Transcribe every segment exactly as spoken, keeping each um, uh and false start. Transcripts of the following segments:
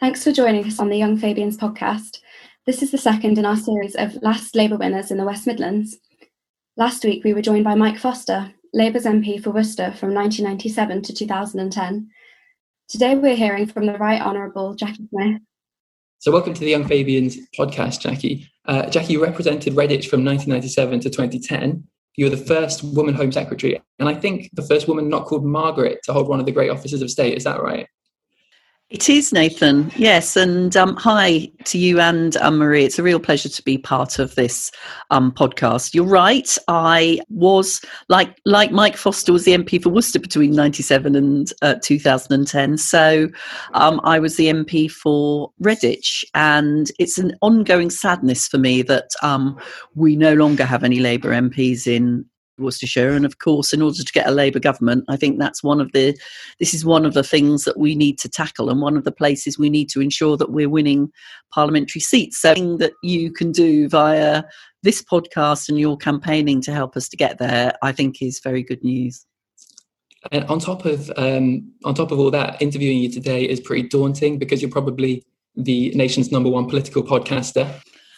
Thanks for joining us on the Young Fabians podcast. This is the second in our series of Last Labour Winners in the West Midlands. Last week we were joined by Mike Foster, Labour's M P for Worcester from nineteen ninety-seven to two thousand ten. Today we're hearing from the Right Honourable Jackie Smith. So welcome to the Young Fabians podcast, Jackie. Uh, Jackie, you represented Redditch from nineteen ninety-seven to twenty ten. You were the first woman Home Secretary, and I think the first woman not called Margaret to hold one of the great offices of state. Is that right? It is, Nathan. Yes, and um, hi to you and um, Marie. It's a real pleasure to be part of this um, podcast. You're right. I was, like like Mike Foster was the M P for Worcester between ninety-seven and uh, two thousand ten. So um, I was the M P for Redditch, and it's an ongoing sadness for me that um, we no longer have any Labour M Ps in Worcestershire. And of course, in order to get a Labour government, I think that's one of the this is one of the things that we need to tackle, and one of the places we need to ensure that we're winning parliamentary seats. So something that you can do via this podcast and your campaigning to help us to get there, I think is very good news. And on top of um, on top of all that, interviewing you today is pretty daunting because you're probably the nation's number one political podcaster.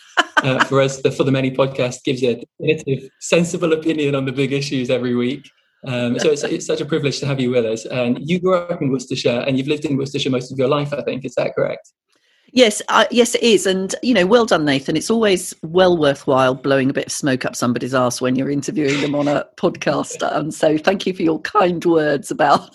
Uh, for us, the For the Many podcast gives you a definitive, sensible opinion on the big issues every week. Um, so it's, it's such a privilege to have you with us. And you grew up in Worcestershire, and you've lived in Worcestershire most of your life, I think. Is that correct? Yes, uh, yes, it is. And, you know, well done, Nathan. It's always well worthwhile blowing a bit of smoke up somebody's arse when you're interviewing them on a podcast. And so thank you for your kind words about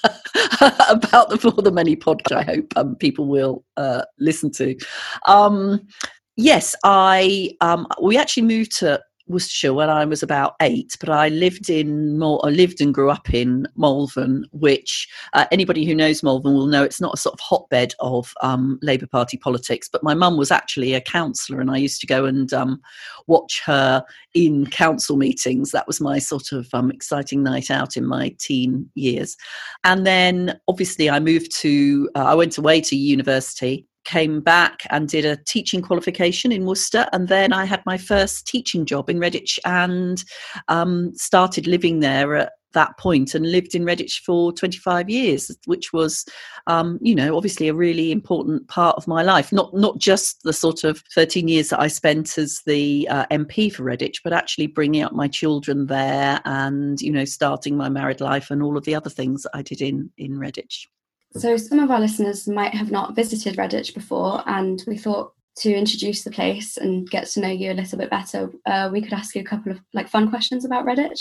about the For the Many podcast. I hope um, people will uh, listen to. Um, yes, I um, we actually moved to Worcestershire when I was about eight, but I lived in Mol- I lived and grew up in Malvern, which uh, anybody who knows Malvern will know it's not a sort of hotbed of um, Labour Party politics. But my mum was actually a councillor, and I used to go and um, watch her in council meetings. That was my sort of um, exciting night out in my teen years. And then obviously I moved to, uh, I went away to university, came back and did a teaching qualification in Worcester, and then I had my first teaching job in Redditch and um, started living there at that point, and lived in Redditch for twenty-five years, which was, um, you know, obviously a really important part of my life. Not not just the sort of thirteen years that I spent as the uh, M P for Redditch, but actually bringing up my children there and, you know, starting my married life and all of the other things that I did in, in Redditch. So some of our listeners might have not visited Redditch before, and we thought to introduce the place and get to know you a little bit better, uh, we could ask you a couple of like fun questions about Redditch.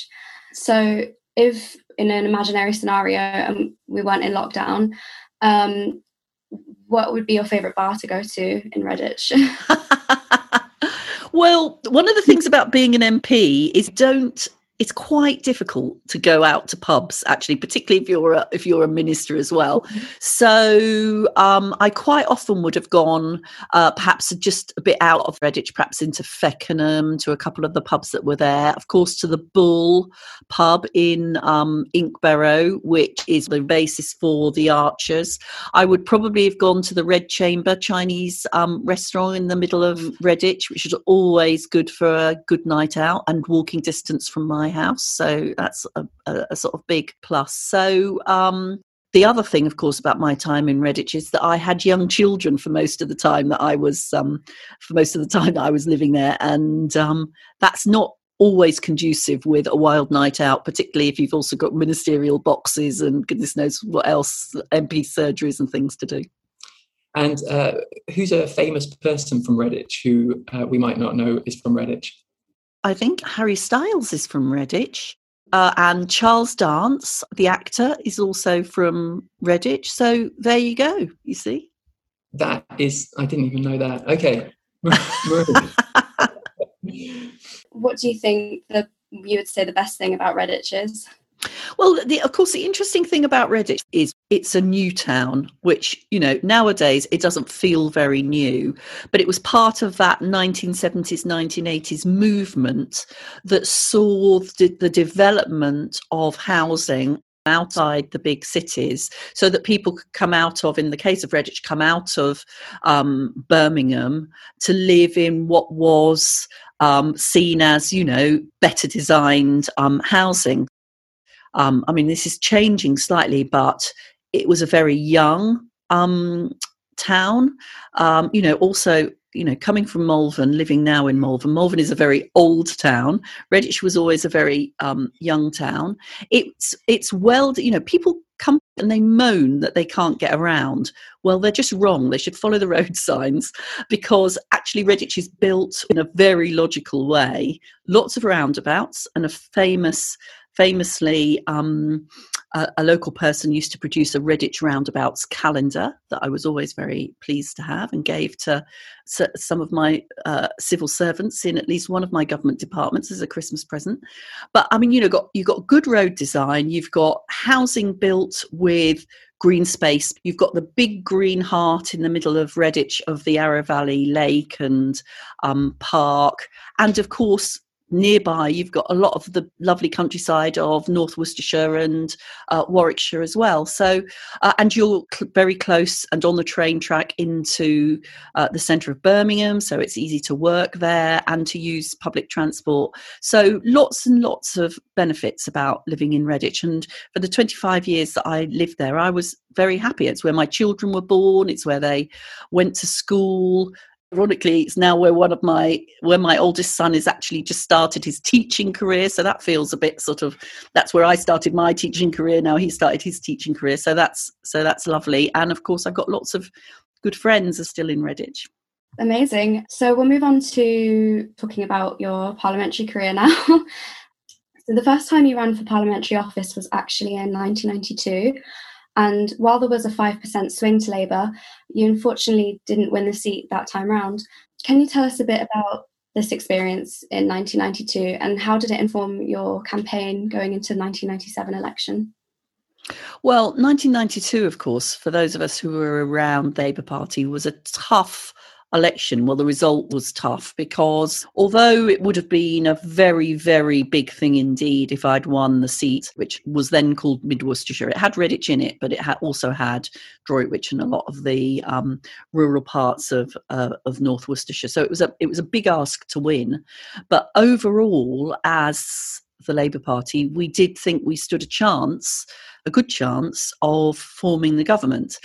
So if in an imaginary scenario um, we weren't in lockdown, um, what would be your favourite bar to go to in Redditch? Well, one of the things about being an M P is don't it's quite difficult to go out to pubs, actually, particularly if you're a, if you're a minister as well. Mm-hmm. So um, I quite often would have gone uh, perhaps just a bit out of Redditch, perhaps into Feckenham, to a couple of the pubs that were there. Of course, to the Bull pub in um, Inkborough, which is the basis for the Archers. I would probably have gone to the Red Chamber Chinese um, restaurant in the middle of Redditch, which is always good for a good night out and walking distance from my house, so that's a, a, a sort of big plus. So um, the other thing, of course, about my time in Redditch is that I had young children for most of the time that I was um, for most of the time that I was living there, and um, that's not always conducive with a wild night out, particularly if you've also got ministerial boxes and goodness knows what else, M P surgeries and things to do. And uh, who's a famous person from Redditch who uh, we might not know is from Redditch? I think Harry Styles is from Redditch, uh, and Charles Dance, the actor, is also from Redditch. So there you go, you see. That is, I didn't even know that. Okay. What do you think that you would say the best thing about Redditch is? Well, the, of course, the interesting thing about Redditch is it's a new town, which, you know, nowadays it doesn't feel very new, but it was part of that nineteen seventies, nineteen eighties movement that saw the, the development of housing outside the big cities, so that people could come out of, in the case of Redditch, come out of um, Birmingham to live in what was um, seen as, you know, better designed um, housing. Um, I mean, this is changing slightly, but it was a very young um, town. Um, you know, also, you know, coming from Malvern, living now in Malvern. Malvern is a very old town. Redditch was always a very um, young town. It's it's well, you know, people come and they moan that they can't get around. Well, they're just wrong. They should follow the road signs, because actually Redditch is built in a very logical way. Lots of roundabouts, and a famous, famously, um, a, a local person used to produce a Redditch roundabouts calendar that I was always very pleased to have, and gave to s- some of my uh, civil servants in at least one of my government departments as a Christmas present. But I mean, you know, got you've got good road design, you've got housing built with green space, you've got the big green heart in the middle of Redditch of the Arrow Valley Lake and um, park, and of course nearby you've got a lot of the lovely countryside of North Worcestershire and uh, Warwickshire as well. So uh, and you're cl- very close and on the train track into uh, the centre of Birmingham, so it's easy to work there and to use public transport. So lots and lots of benefits about living in Redditch, and for the twenty-five years that I lived there, I was very happy. It's where my children were born, it's where they went to school. Ironically, it's now where one of my where my oldest son has actually just started his teaching career. So that feels a bit sort of, that's where I started my teaching career. Now he started his teaching career. So that's so that's lovely. And of course, I've got lots of good friends are still in Redditch. Amazing. So we'll move on to talking about your parliamentary career now. So the first time you ran for parliamentary office was actually in nineteen ninety-two. And while there was a five percent swing to Labour, you unfortunately didn't win the seat that time round. Can you tell us a bit about this experience in nineteen ninety-two, and how did it inform your campaign going into the nineteen ninety-seven election? Well, nineteen ninety-two, of course, for those of us who were around the Labour Party, was a tough election. Well, the result was tough because although it would have been a very, very big thing indeed if I'd won the seat, which was then called Mid Worcestershire, it had Redditch in it, but it had also had Droitwich and a lot of the um, rural parts of uh, of North Worcestershire. So it was a it was a big ask to win. But overall, as the Labour Party, we did think we stood a chance, a good chance of forming the government.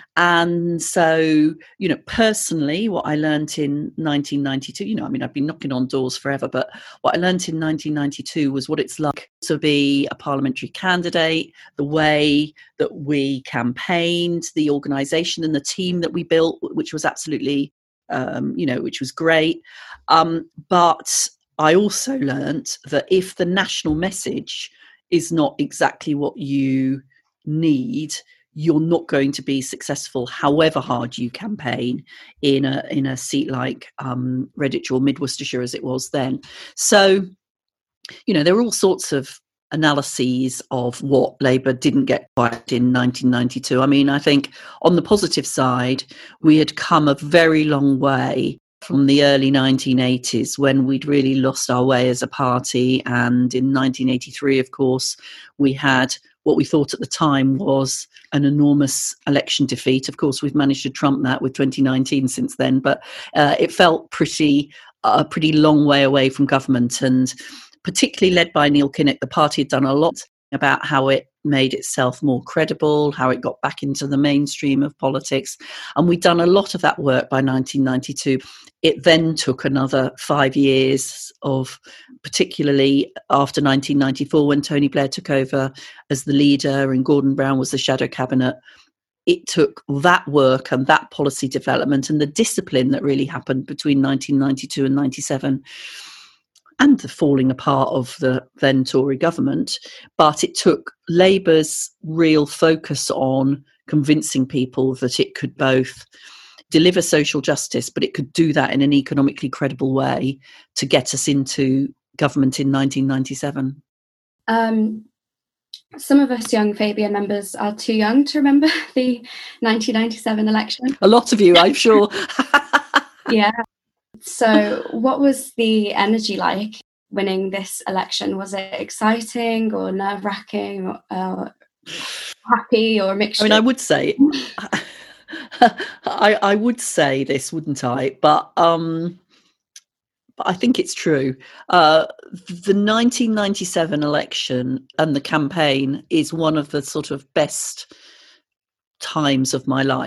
And so, you know, personally, what I learnt in nineteen ninety-two, you know, I mean, I've been knocking on doors forever, but what I learnt in nineteen ninety-two was what it's like to be a parliamentary candidate, the way that we campaigned, the organisation and the team that we built, which was absolutely, um, you know, which was great. Um, but I also learnt that if the national message is not exactly what you need, you're not going to be successful, however hard you campaign in a in a seat like um, Redditch or Mid Worcestershire as it was then. So, you know, there were all sorts of analyses of what Labour didn't get quite in nineteen ninety-two. I mean, I think on the positive side, we had come a very long way from the early nineteen eighties when we'd really lost our way as a party. And in nineteen eighty-three, of course, we had what we thought at the time was an enormous election defeat. Of course, we've managed to trump that with twenty nineteen since then, but uh, it felt pretty a pretty long way away from government. And particularly led by Neil Kinnock, the party had done a lot about how it made itself more credible, how it got back into the mainstream of politics. And we'd done a lot of that work by nineteen ninety-two. It then took another five years of, particularly after nineteen ninety-four, when Tony Blair took over as the leader and Gordon Brown was the shadow cabinet. It took that work and that policy development and the discipline that really happened between nineteen ninety-two and ninety-seven, and the falling apart of the then Tory government. But it took Labour's real focus on convincing people that it could both deliver social justice, but it could do that in an economically credible way to get us into government in nineteen ninety-seven. Um, some of us young Fabian members are too young to remember the nineteen ninety-seven election. A lot of you, I'm sure. Yeah. So what was the energy like winning this election? Was it exciting or nerve-wracking or uh, happy or a mixture? I mean, I would say, I, I would say this, wouldn't I? But um, but I think it's true. Uh, the nineteen ninety-seven election and the campaign is one of the sort of best times of my life.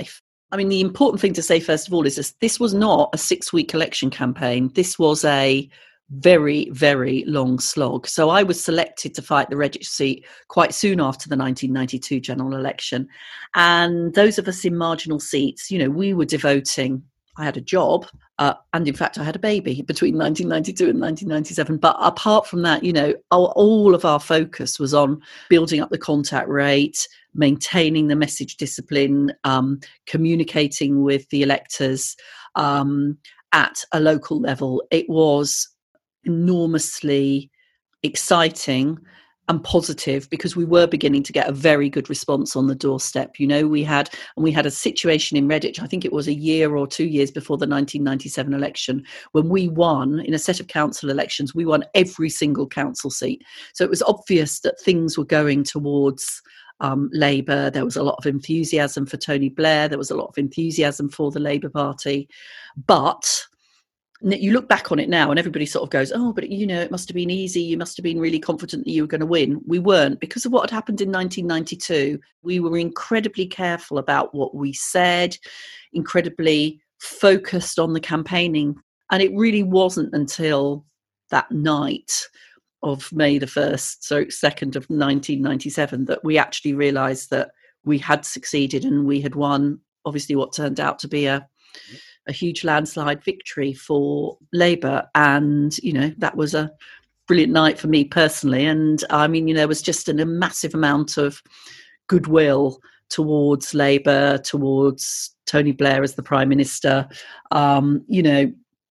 I mean, the important thing to say, first of all, is this, this was not a six-week election campaign. This was a very, very long slog. So I was selected to fight the Redditch seat quite soon after the nineteen ninety-two general election. And those of us in marginal seats, you know, we were devoting, I had a job, uh, and in fact, I had a baby between nineteen ninety-two and nineteen ninety-seven. But apart from that, you know, all, all of our focus was on building up the contact rate, maintaining the message discipline, um, communicating with the electors um, at a local level. It was enormously exciting and positive because we were beginning to get a very good response on the doorstep. You know, we had, and we had a situation in Redditch, I think it was a year or two years before the nineteen ninety-seven election, when we won, in a set of council elections, we won every single council seat. So it was obvious that things were going towards um, Labour. There was a lot of enthusiasm for Tony Blair. There was a lot of enthusiasm for the Labour Party. But you look back on it now and everybody sort of goes, oh, but you know, it must have been easy. You must have been really confident that you were going to win. We weren't, because of what had happened in nineteen ninety-two. We were incredibly careful about what we said, incredibly focused on the campaigning. And it really wasn't until that night of May the first, so second of nineteen ninety-seven, that we actually realised that we had succeeded and we had won, obviously, what turned out to be a a huge landslide victory for Labour. And, you know, that was a brilliant night for me personally. And I mean, you know, there was just an, a massive amount of goodwill towards Labour, towards Tony Blair as the Prime Minister. Um, you know,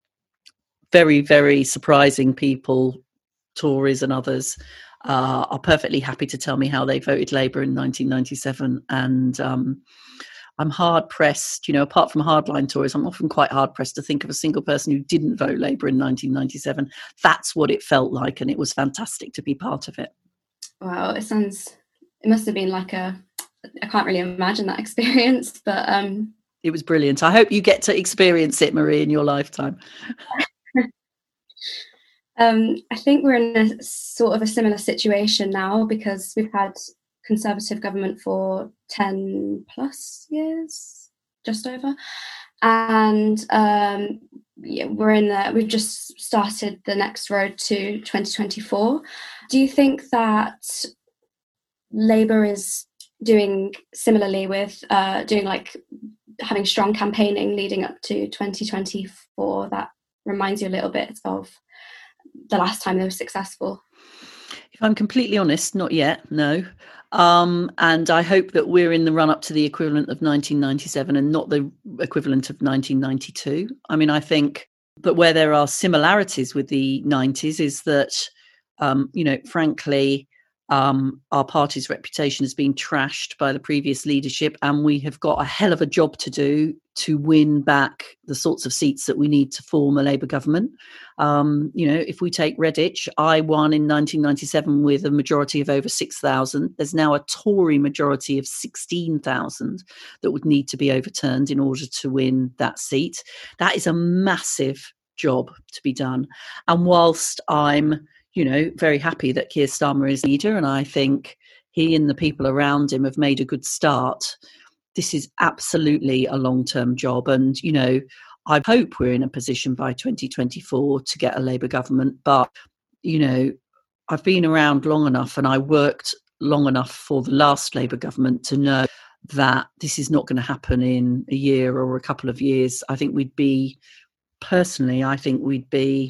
very, very surprising people, Tories and others, uh, are perfectly happy to tell me how they voted Labour in nineteen ninety-seven. And, um, I'm hard pressed, you know, apart from hardline Tories, I'm often quite hard pressed to think of a single person who didn't vote Labour in nineteen ninety-seven. That's what it felt like, and it was fantastic to be part of it. Wow, it sounds, it must have been like a, I can't really imagine that experience, but um it was brilliant. I hope you get to experience it, Marie, in your lifetime. um I think we're in a sort of a similar situation now, because we've had Conservative government for ten plus years, just over, and um, yeah, we're in the. We've just started the next road to twenty twenty-four. Do you think that Labour is doing similarly with uh, doing like having strong campaigning leading up to twenty twenty-four? That reminds you a little bit of the last time they were successful. If I'm completely honest, not yet, no. Um, and I hope that we're in the run-up to the equivalent of nineteen ninety-seven and not the equivalent of nineteen ninety-two. I mean, I think that where there are similarities with the nineties is that, um, you know, frankly, um, our party's reputation has been trashed by the previous leadership, and we have got a hell of a job to do to win back the sorts of seats that we need to form a Labour government. Um, you know, if we take Redditch, I won in nineteen ninety-seven with a majority of over six thousand. There's now a Tory majority of sixteen thousand that would need to be overturned in order to win that seat. That is a massive job to be done. And whilst I'm, you know, very happy that Keir Starmer is leader, and I think he and the people around him have made a good start, this is absolutely a long-term job. And, you know, I hope we're in a position by twenty twenty-four to get a Labour government. But, you know, I've been around long enough and I worked long enough for the last Labour government to know that this is not going to happen in a year or a couple of years. I think we'd be, personally, I think we'd be,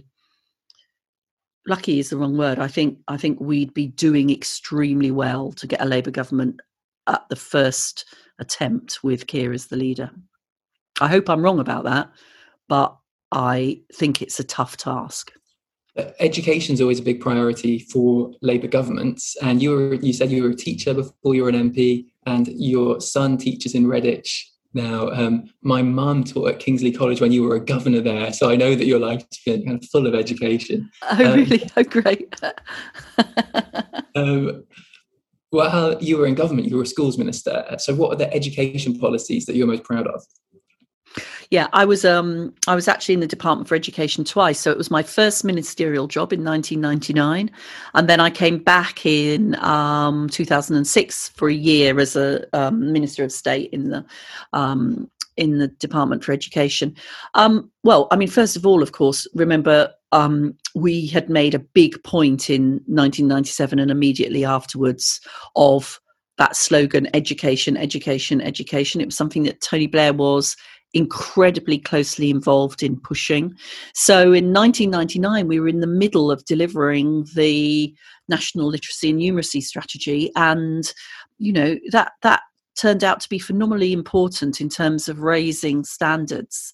lucky is the wrong word. I think I think we'd be doing extremely well to get a Labour government at the first attempt with Keir as the leader. I hope I'm wrong about that, but I think it's a tough task. Education is always a big priority for Labour governments, and you were you said you were a teacher before you were an M P, and your son teaches in Redditch now. Um, my mum taught at Kingsley College when you were a governor there, so I know that your life's been kind of full of education. Oh, um, really? Oh, great. um, while you were in government, you were a schools minister. So what are the education policies that you're most proud of? Yeah, I was um, I was actually in the Department for Education twice. So it was my first ministerial job in nineteen ninety-nine. And then I came back in um, two thousand six for a year as a um, Minister of State in the um, in the Department for Education. Um, well, I mean, first of all, of course, remember um, we had made a big point in nineteen ninety-seven and immediately afterwards of that slogan, education, education, education. It was something that Tony Blair was incredibly closely involved in pushing. So in nineteen ninety-nine, we were in the middle of delivering the National Literacy and Numeracy Strategy. And, you know, that that turned out to be phenomenally important in terms of raising standards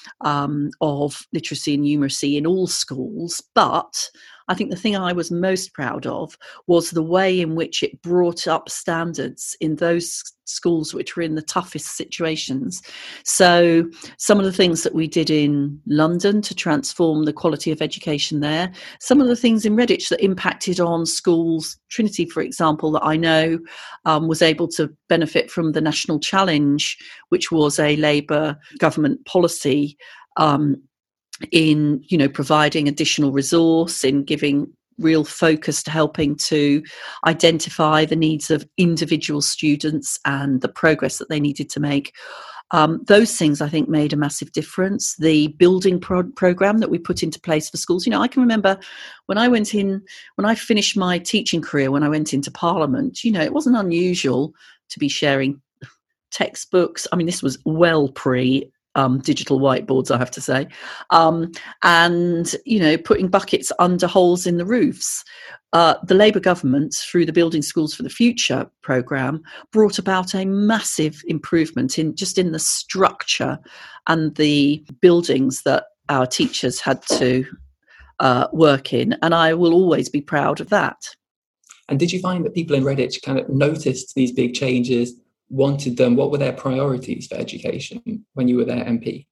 um, of literacy and numeracy in all schools. But I think the thing I was most proud of was the way in which it brought up standards in those schools which were in the toughest situations. So some of the things that we did in London to transform the quality of education there, some of the things in Redditch that impacted on schools, Trinity, for example, that I know um, was able to benefit from the National Challenge, which was a Labour government policy um, in, you know, providing additional resource, in giving real focus to helping to identify the needs of individual students and the progress that they needed to make. Um, those things, I think, made a massive difference. The building pro- program that we put into place for schools. You know, I can remember when I went in, when I finished my teaching career, when I went into Parliament, you know, it wasn't unusual to be sharing textbooks. I mean, this was well pre Um, digital whiteboards, I have to say, um, and, you know, putting buckets under holes in the roofs. Uh, the Labour government, through the Building Schools for the Future programme, brought about a massive improvement in just in the structure and the buildings that our teachers had to uh, work in, and I will always be proud of that. And did you find that people in Redditch kind of noticed these big changes, wanted them? What were their priorities for education when you were their M P?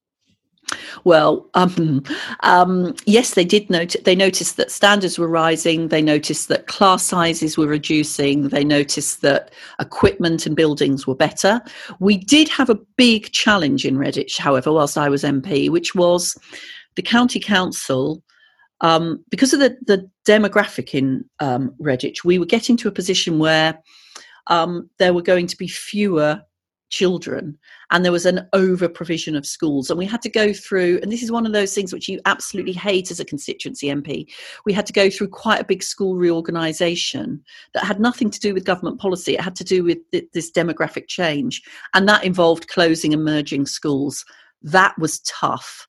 Well, um, um, yes, they did notice. They noticed that standards were rising. They noticed that class sizes were reducing. They noticed that equipment and buildings were better. We did have a big challenge in Redditch, however, whilst I was M P, which was the county council. Um, because of the, the demographic in um, Redditch, we were getting to a position where Um, there were going to be fewer children and there was an over provision of schools, and we had to go through, and this is one of those things which you absolutely hate as a constituency M P, we had to go through quite a big school reorganisation that had nothing to do with government policy. It had to do with th- this demographic change, and that involved closing and merging schools. That was tough,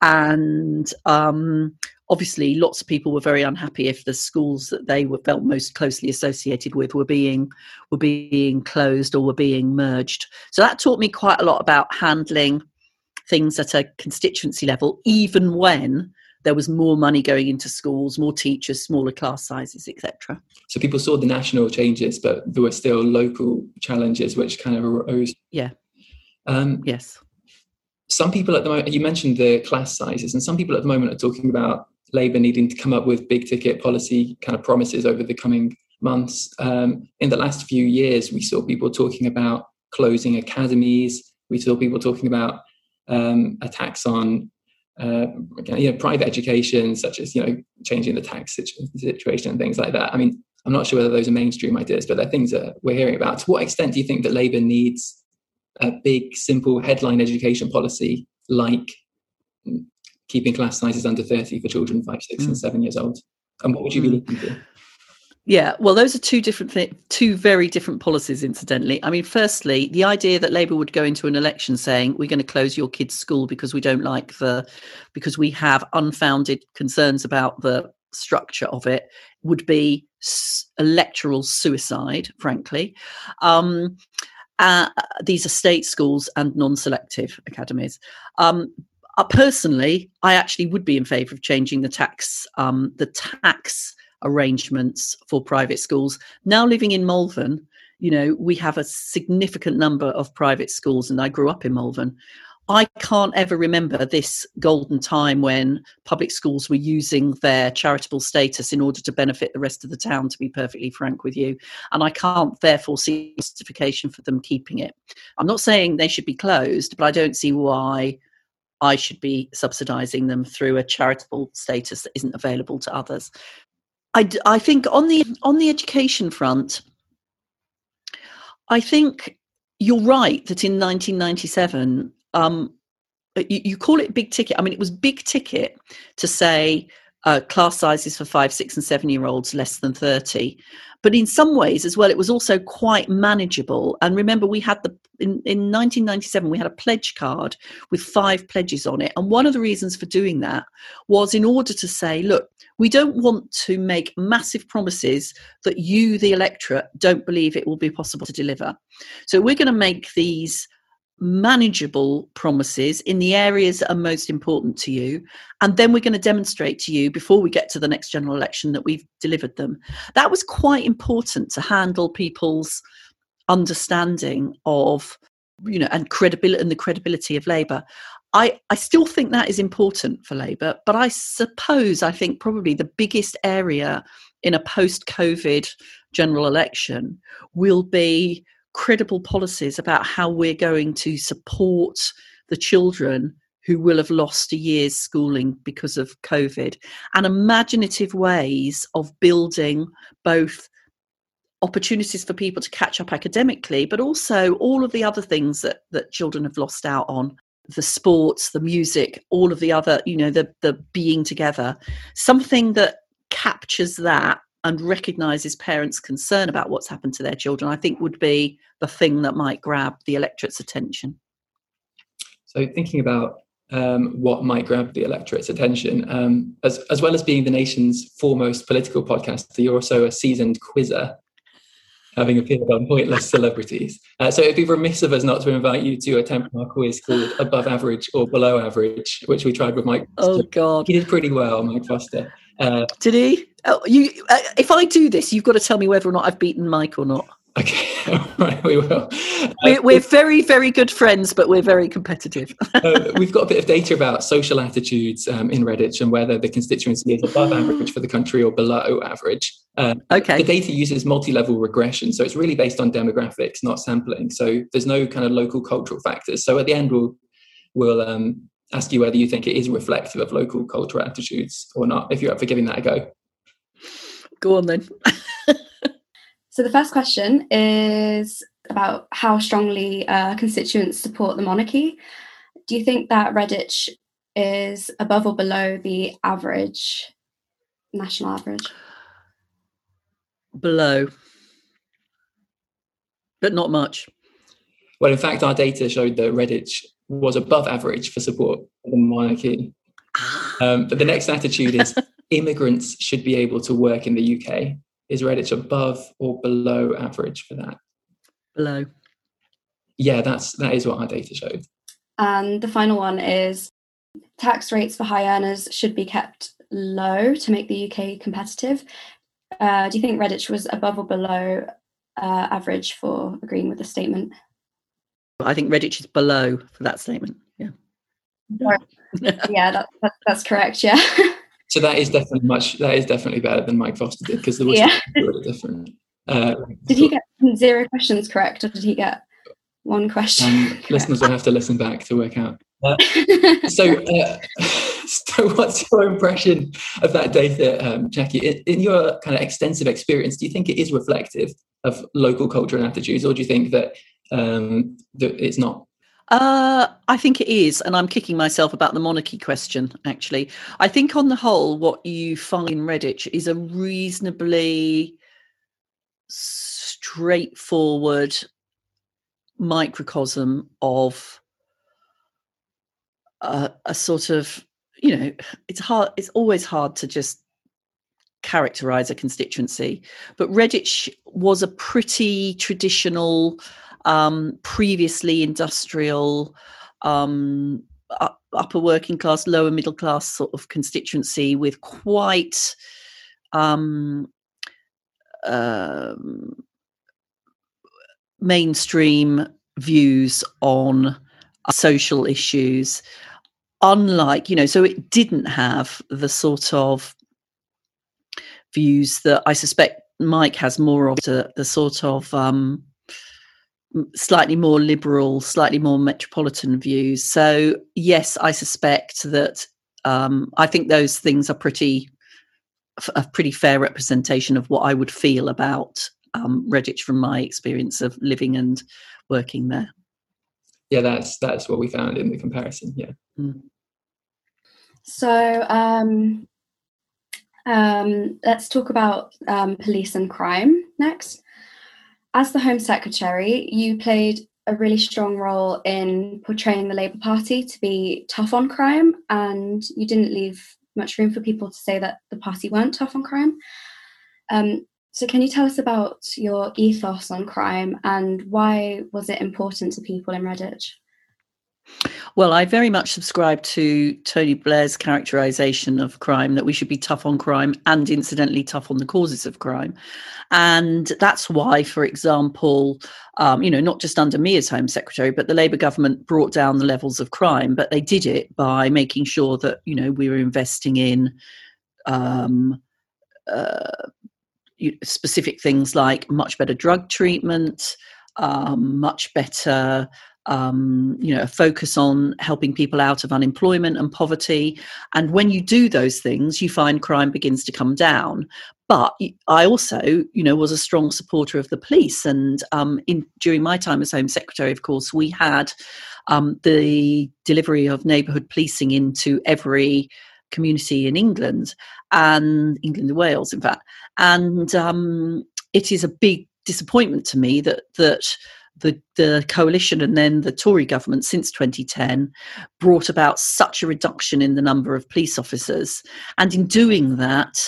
and um, obviously lots of people were very unhappy if the schools that they were felt most closely associated with were being were being closed or were being merged. So that taught me quite a lot about handling things at a constituency level, even when there was more money going into schools, more teachers, smaller class sizes, et cetera. So people saw the national changes, but there were still local challenges which kind of arose. Yeah. Um, yes. Some people at the moment, you mentioned the class sizes, and some people at the moment are talking about Labour needing to come up with big ticket policy kind of promises over the coming months. Um, in the last few years, we saw people talking about closing academies. We saw people talking about um, a tax on uh, you know, private education, such as, you know, changing the tax situ- situation and things like that. I mean, I'm not sure whether those are mainstream ideas, but they're things that we're hearing about. To what extent do you think that Labour needs a big, simple headline education policy like keeping class sizes under thirty for children five, six, mm. and seven years old? And what would you be mm. looking for? Yeah, well, those are two different, th- two very different policies, incidentally. I mean, firstly, the idea that Labour would go into an election saying we're going to close your kids' school because we don't like the, because we have unfounded concerns about the structure of it would be s- electoral suicide, frankly. Um, uh, these are state schools and non-selective academies. Um, uh, personally, I actually would be in favour of changing the tax, um, the tax arrangements for private schools. Now living in Malvern, you know, we have a significant number of private schools, and I grew up in Malvern. I can't ever remember this golden time when public schools were using their charitable status in order to benefit the rest of the town, to be perfectly frank with you. And I can't therefore see justification for them keeping it. I'm not saying they should be closed, but I don't see why I should be subsidising them through a charitable status that isn't available to others. I, I think on the on the education front, I think you're right that in nineteen ninety-seven, um, you, you call it big ticket. I mean, it was big ticket to say uh, class sizes for five, six and seven year olds less than thirty. But in some ways as well, it was also quite manageable. And remember, we had the in, in nineteen ninety-seven, we had a pledge card with five pledges on it. And one of the reasons for doing that was in order to say, look, we don't want to make massive promises that you, the electorate, don't believe it will be possible to deliver. So we're going to make these manageable promises in the areas that are most important to you, and then we're going to demonstrate to you before we get to the next general election that we've delivered them. That was quite important to handle people's understanding of, you know, and credibility and the credibility of Labour. I, I still think that is important for Labour, but I suppose I think probably the biggest area in a post-COVID general election will be credible policies about how we're going to support the children who will have lost a year's schooling because of COVID, and imaginative ways of building both opportunities for people to catch up academically, but also all of the other things that, that children have lost out on, the sports, the music, all of the other, you know, the, the being together, something that captures that and recognises parents' concern about what's happened to their children, I think would be the thing that might grab the electorate's attention. So thinking about um, what might grab the electorate's attention, um, as, as well as being the nation's foremost political podcaster, you're also a seasoned quizzer, having appeared on Pointless Celebrities. Uh, so it'd be remiss of us not to invite you to attempt our quiz called Above Average or Below Average, which we tried with Mike Foster. Oh, God. He did pretty well, Mike Foster. Uh, did he? Oh, you. Uh, if I do this, you've got to tell me whether or not I've beaten Mike or not. Okay, all right, we will. We're, we're very, very good friends, but we're very competitive. uh, we've got a bit of data about social attitudes um, in Redditch and whether the constituency is above average for the country or below average. Um, okay. The data uses multi-level regression, so it's really based on demographics, not sampling. So there's no kind of local cultural factors. So at the end, we'll we'll um, ask you whether you think it is reflective of local cultural attitudes or not, if you're up for giving that a go. Go on then. So the first question is about how strongly uh, constituents support the monarchy. Do you think that Redditch is above or below the average, national average? Below, but not much. Well, in fact, our data showed that Redditch was above average for support for the monarchy. Um, but the next attitude is immigrants should be able to work in the U K. Is Redditch above or below average for that? Below. Yeah, that's that is what our data showed. And the final one is tax rates for high earners should be kept low to make the U K competitive. Uh, do you think Redditch was above or below uh, average for agreeing with the statement? I think Redditch is below for that statement. Yeah. yeah, that, that, that's correct. Yeah. So that is definitely much. That is definitely better than Mike Foster did, because there was yeah. really different. Uh, did he get zero questions correct, or did he get one question? Um, listeners will have to listen back to work out. Uh, so, uh, so what's your impression of that data, um, Jackie? In, in your kind of extensive experience, do you think it is reflective of local culture and attitudes, or do you think that um, that it's not? Uh, I think it is, and I'm kicking myself about the monarchy question, actually. I think on the whole, what you find in Redditch is a reasonably straightforward microcosm of uh, a sort of, you know, it's hard, it's always hard to just characterize a constituency, but Redditch was a pretty traditional, um, previously industrial, um, up, upper working class, lower middle class sort of constituency with quite um, um, mainstream views on social issues. Unlike, you know, so it didn't have the sort of views that I suspect Mike has more of, the, the sort of um, slightly more liberal, slightly more metropolitan views. So yes, I suspect that um, I think those things are pretty a pretty fair representation of what I would feel about um, Redditch from my experience of living and working there. yeah, that's that's what we found in the comparison. Yeah. Mm. So um, um, let's talk about um, police and crime next. As the Home Secretary, you played a really strong role in portraying the Labour Party to be tough on crime, and you didn't leave much room for people to say that the party weren't tough on crime. Um, so can you tell us about your ethos on crime and why was it important to people in Redditch? Well, I very much subscribe to Tony Blair's characterisation of crime, that we should be tough on crime and incidentally tough on the causes of crime. And that's why, for example, um, you know, not just under me as Home Secretary, but the Labour government brought down the levels of crime, but they did it by making sure that, you know, we were investing in um, uh, specific things like much better drug treatment, um, much better Um, you know, a focus on helping people out of unemployment and poverty. And when you do those things, you find crime begins to come down. But I also, you know, was a strong supporter of the police. And um, in during my time as Home Secretary, of course, we had um, the delivery of neighbourhood policing into every community in England, and England and Wales, in fact. And um, it is a big disappointment to me that that The, the coalition and then the Tory government since twenty ten brought about such a reduction in the number of police officers, and in doing that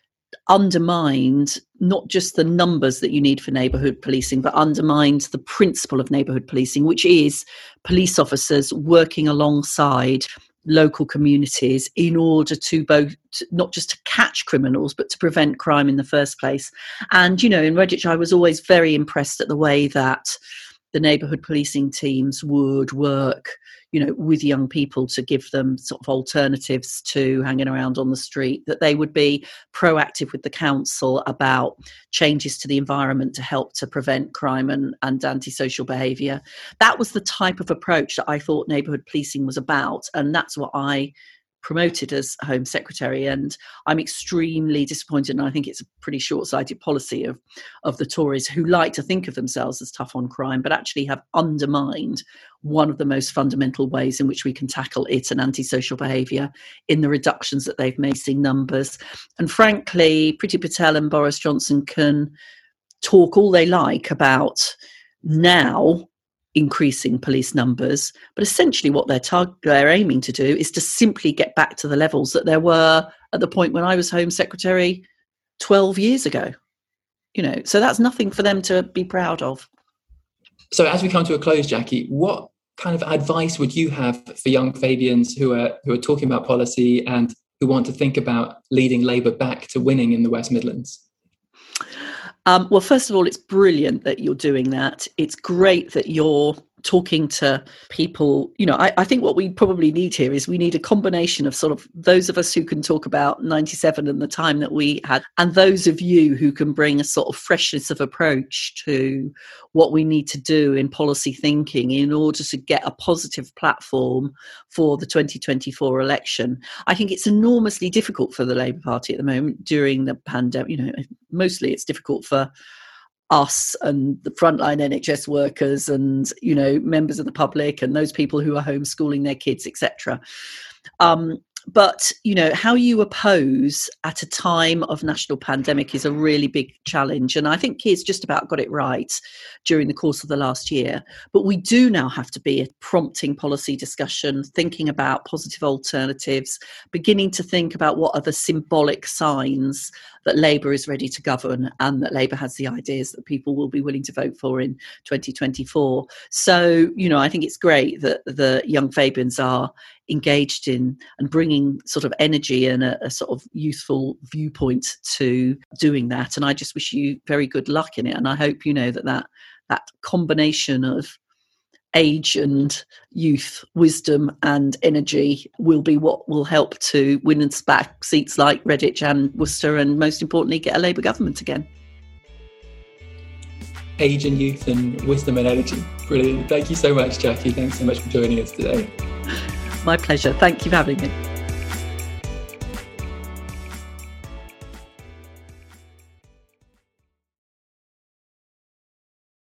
undermined not just the numbers that you need for neighbourhood policing, but undermined the principle of neighbourhood policing, which is police officers working alongside local communities in order to both not just to catch criminals but to prevent crime in the first place. And you know, in Redditch I was always very impressed at the way that the neighbourhood policing teams would work, you know, with young people to give them sort of alternatives to hanging around on the street, that they would be proactive with the council about changes to the environment to help to prevent crime and, and antisocial behaviour. That was the type of approach that I thought neighbourhood policing was about, and that's what I promoted as Home Secretary. And I'm extremely disappointed, and I think it's a pretty short-sighted policy of, of the Tories, who like to think of themselves as tough on crime, but actually have undermined one of the most fundamental ways in which we can tackle it and antisocial behaviour in the reductions that they've made in numbers. And frankly, Priti Patel and Boris Johnson can talk all they like about now increasing police numbers, but essentially what they're tar- they're aiming to do is to simply get back to the levels that there were at the point when I was Home Secretary twelve years ago. You know, so that's nothing for them to be proud of. So as we come to a close, Jackie, what kind of advice would you have for young Fabians who are who are talking about policy and who want to think about leading Labour back to winning in the West Midlands? Um, well, first of all, it's brilliant that you're doing that. It's great that you're talking to people. You know, I, I think what we probably need here is we need a combination of sort of those of us who can talk about ninety-seven and the time that we had, and those of you who can bring a sort of freshness of approach to what we need to do in policy thinking in order to get a positive platform for the twenty twenty-four election. I think it's enormously difficult for the Labour Party at the moment during the pandemic. You know, mostly it's difficult for us and the frontline N H S workers and, you know, members of the public and those people who are homeschooling their kids, et cetera. Um, but, you know, how you oppose at a time of national pandemic is a really big challenge. And I think Keir's just about got it right during the course of the last year. But we do now have to be prompting policy discussion, thinking about positive alternatives, beginning to think about what are the symbolic signs that Labour is ready to govern and that Labour has the ideas that people will be willing to vote for in twenty twenty-four. So, you know, I think it's great that the young Fabians are engaged in and bringing sort of energy and a, a sort of youthful viewpoint to doing that. And I just wish you very good luck in it. And I hope, you know, that that, that combination of age and youth, wisdom and energy will be what will help to win us back seats like Redditch and Worcester, and most importantly, get a Labour government again. Age and youth and wisdom and energy. Brilliant. Thank you so much, Jackie. Thanks so much for joining us today. My pleasure. Thank you for having me.